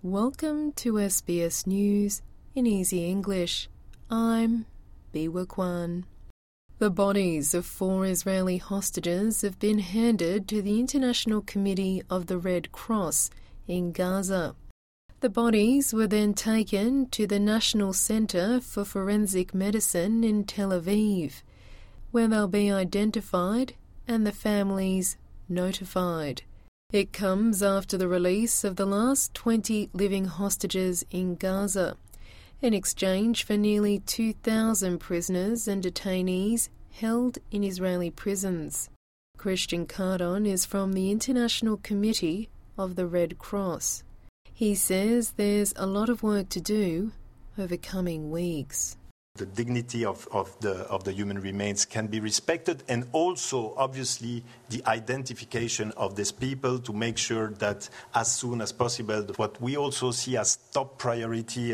Welcome to SBS News in Easy English. I'm Biwa Kwan. The bodies of 4 Israeli hostages have been handed to the International Committee of the Red Cross in Gaza. The bodies were then taken to the National Centre for Forensic Medicine in Tel Aviv, where they'll be identified and the families notified. It comes after the release of the last 20 living hostages in Gaza, in exchange for nearly 2,000 prisoners and detainees held in Israeli prisons. Christian Cardon is from the International Committee of the Red Cross. He says there's a lot of work to do over coming weeks. The dignity of the human remains can be respected, and also, obviously, the identification of these people to make sure that as soon as possible, what we also see as top priority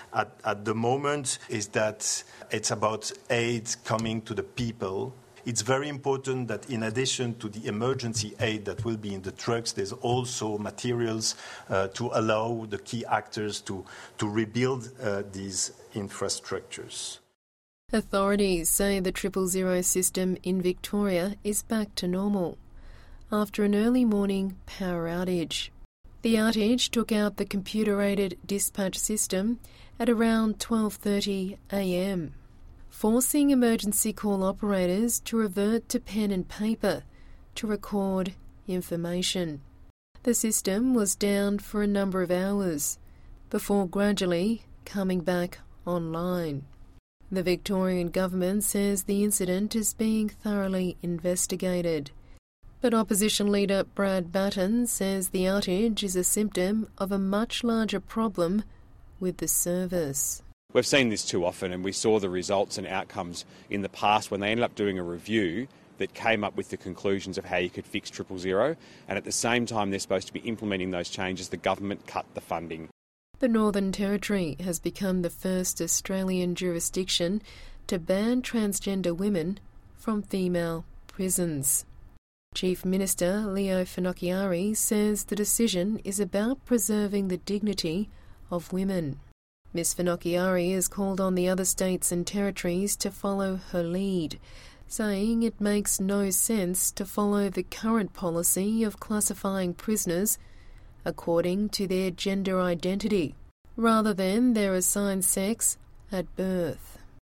at the moment is that it's about aid coming to the people. It's very important that in addition to the emergency aid that will be in the trucks, there's also materials to allow the key actors to rebuild these infrastructures. Authorities say the 000 system in Victoria is back to normal after an early morning power outage. The outage took out the computer-aided dispatch system at around 12:30 a.m, forcing emergency call operators to revert to pen and paper to record information. The system was down for a number of hours before gradually coming back online. The Victorian government says the incident is being thoroughly investigated. But opposition leader Brad Batten says the outage is a symptom of a much larger problem with the service. We've seen this too often, and we saw the results and outcomes in the past when they ended up doing a review that came up with the conclusions of how you could fix 000, and at the same time they're supposed to be implementing those changes, the government cut the funding. The Northern Territory has become the first Australian jurisdiction to ban transgender women from female prisons. Chief Minister Leo Finocchiaro says the decision is about preserving the dignity of women. Ms Finocchiaro has called on the other states and territories to follow her lead, saying it makes no sense to follow the current policy of classifying prisoners according to their gender identity, rather than their assigned sex at birth.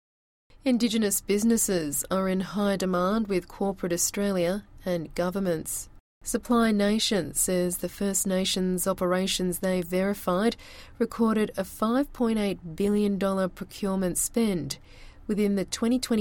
Indigenous businesses are in high demand with corporate Australia and governments. Supply Nation says the First Nations operations they verified recorded a $5.8 billion procurement spend within the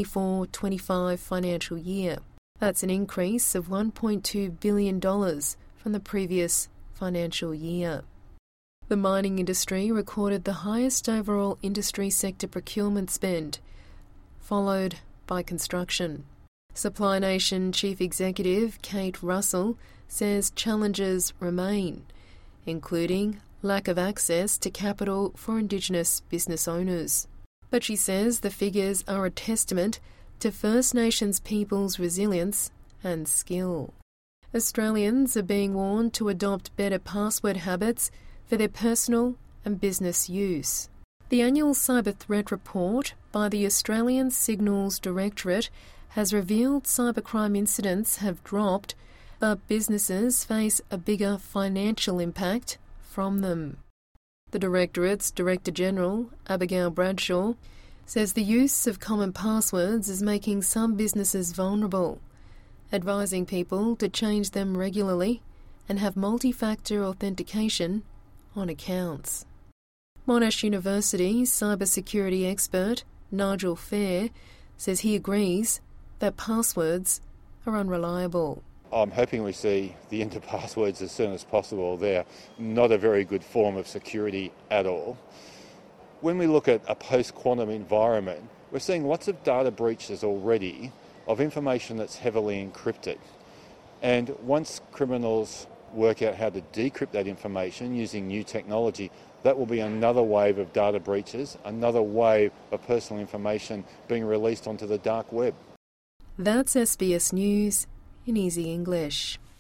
2024-25 financial year. That's an increase of $1.2 billion from the previous financial year. The mining industry recorded the highest overall industry sector procurement spend, followed by construction. Supply Nation Chief Executive Kate Russell says challenges remain, including lack of access to capital for Indigenous business owners. But she says the figures are a testament to First Nations people's resilience and skill. Australians are being warned to adopt better password habits for their personal and business use. The annual cyber threat report by the Australian Signals Directorate has revealed cybercrime incidents have dropped, but businesses face a bigger financial impact from them. The Directorate's Director General, Abigail Bradshaw, says the use of common passwords is making some businesses vulnerable, advising people to change them regularly and have multi-factor authentication on accounts. Monash University's cybersecurity expert, Nigel Fair, says he agrees that passwords are unreliable. I'm hoping we see the enter passwords as soon as possible. They're not a very good form of security at all. When we look at a post-quantum environment, we're seeing lots of data breaches already of information that's heavily encrypted. And once criminals work out how to decrypt that information using new technology, that will be another wave of data breaches, another wave of personal information being released onto the dark web. That's SBS News in Easy English.